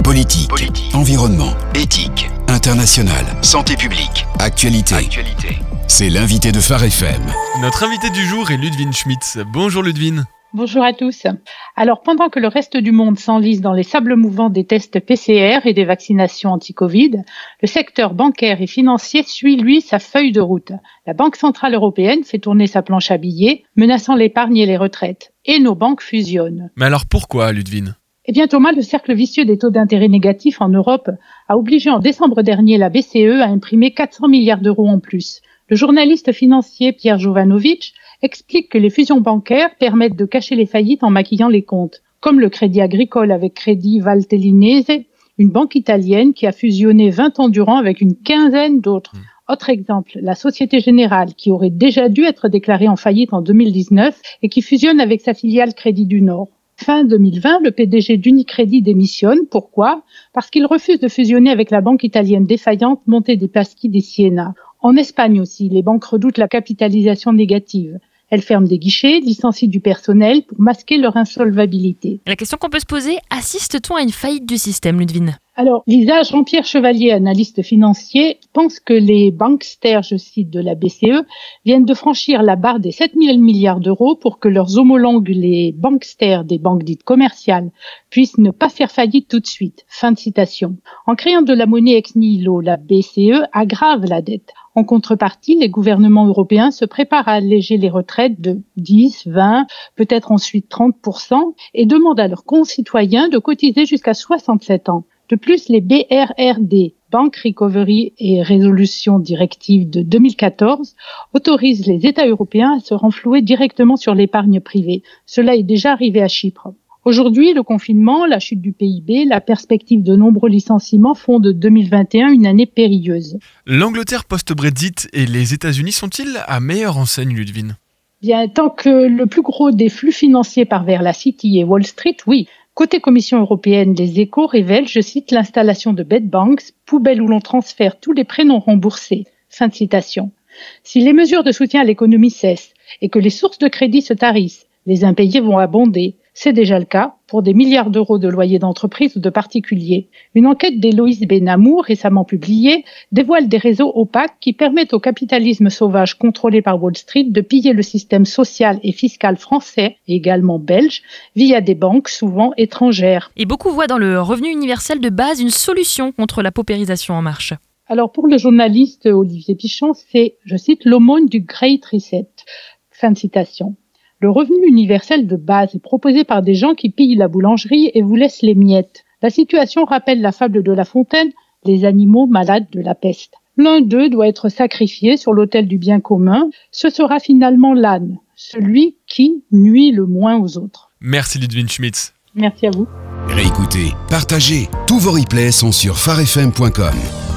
Politique, environnement, éthique, international, santé publique, actualité. C'est l'invité de Phare FM. Notre invité du jour est Ludwine Schmitz. Bonjour Ludwine. Bonjour à tous. Alors, pendant que le reste du monde s'enlise dans les sables mouvants des tests PCR et des vaccinations anti-Covid, le secteur bancaire et financier suit, lui, sa feuille de route. La Banque centrale européenne fait tourner sa planche à billets, menaçant l'épargne et les retraites. Et nos banques fusionnent. Mais alors pourquoi, Ludwine ? Eh bien, Thomas, le cercle vicieux des taux d'intérêt négatifs en Europe a obligé en décembre dernier la BCE à imprimer 400 milliards d'euros en plus. Le journaliste financier Pierre Jovanovic explique que les fusions bancaires permettent de cacher les faillites en maquillant les comptes, comme le Crédit Agricole avec Crédit Valtellinese, une banque italienne qui a fusionné 20 ans durant avec une quinzaine d'autres. Autre exemple, la Société Générale, qui aurait déjà dû être déclarée en faillite en 2019 et qui fusionne avec sa filiale Crédit du Nord. Fin 2020, le PDG d'Unicredit démissionne. Pourquoi ? Parce qu'il refuse de fusionner avec la banque italienne défaillante Monte dei Paschi di Siena. En Espagne aussi, les banques redoutent la capitalisation négative. Elles ferment des guichets, licencient du personnel pour masquer leur insolvabilité. La question qu'on peut se poser, assiste-t-on à une faillite du système, Ludwine ? Alors, Lisa, Jean-Pierre Chevalier, analyste financier, pense que les banksters, je cite, de la BCE, viennent de franchir la barre des 7 000 milliards d'euros pour que leurs homologues, les banksters des banques dites commerciales, puissent ne pas faire faillite tout de suite. Fin de citation. En créant de la monnaie ex nihilo, la BCE aggrave la dette. En contrepartie, les gouvernements européens se préparent à alléger les retraites de 10, 20, peut-être ensuite 30% et demandent à leurs concitoyens de cotiser jusqu'à 67 ans. De plus, les BRRD, Bank Recovery et Resolution Directive de 2014, autorisent les États européens à se renflouer directement sur l'épargne privée. Cela est déjà arrivé à Chypre. Aujourd'hui, le confinement, la chute du PIB, la perspective de nombreux licenciements font de 2021 une année périlleuse. L'Angleterre post-Brexit et les États-Unis sont-ils à meilleure enseigne, Ludwine ? Bien, tant que le plus gros des flux financiers part vers la City et Wall Street, oui. Côté Commission européenne, les Échos révèlent, je cite, l'installation de bed banks, poubelles où l'on transfère tous les prêts non remboursés. Fin de citation. Si les mesures de soutien à l'économie cessent et que les sources de crédit se tarissent, les impayés vont abonder. C'est déjà le cas pour des milliards d'euros de loyers d'entreprises ou de particuliers. Une enquête d'Héloïse Benamou, récemment publiée, dévoile des réseaux opaques qui permettent au capitalisme sauvage contrôlé par Wall Street de piller le système social et fiscal français et également belge via des banques souvent étrangères. Et beaucoup voient dans le revenu universel de base une solution contre la paupérisation en marche. Alors pour le journaliste Olivier Pichon, c'est, je cite, l'aumône du Great Reset. Fin de citation. Le revenu universel de base est proposé par des gens qui pillent la boulangerie et vous laissent les miettes. La situation rappelle la fable de La Fontaine, les animaux malades de la peste. L'un d'eux doit être sacrifié sur l'autel du bien commun. Ce sera finalement l'âne, celui qui nuit le moins aux autres. Merci Ludwine Schmitz. Merci à vous. Réécoutez, partagez. Tous vos replays sont sur pharefm.com.